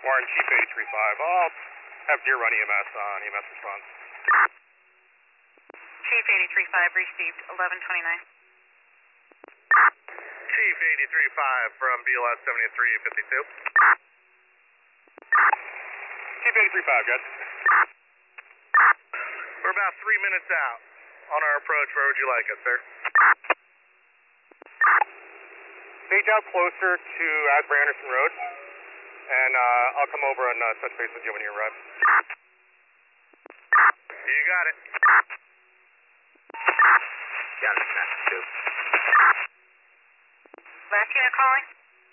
Warren, Chief 835. I'll have Deer Run EMS on EMS response. Chief 835 received 1129. Chief 835 from BLS 7352. Chief 835, good. We're about 3 minutes out on our approach. Where would you like us, sir? Stage out closer to Asbury Anderson Road, and I'll come over and touch base with you when you arrive. You got it. Got it, Max 2. Last unit calling?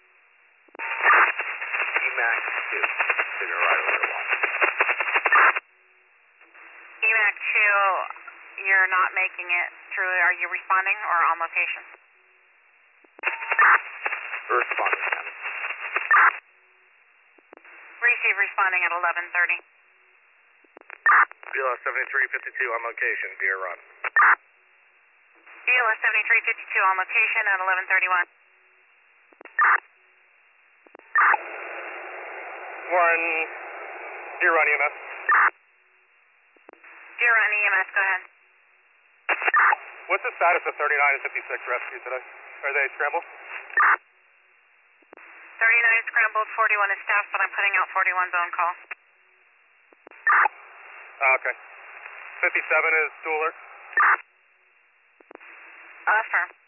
EMAX 2. Signal right over the wall. EMAC 2, you're not making it through. Are you responding or on location? Responding, Captain. Receive responding at 1130. BLS 7352 on location. Deer Run. BLS 7352 on location at 1131. Warren, Deer Run EMS. Deer Run EMS, go ahead. What's the status of 39 and 56 rescue today? Are they scrambled? 39 scrambled, 41 is staffed, but I'm putting out 41's on call. Okay. 57 is Dueler. Affirm.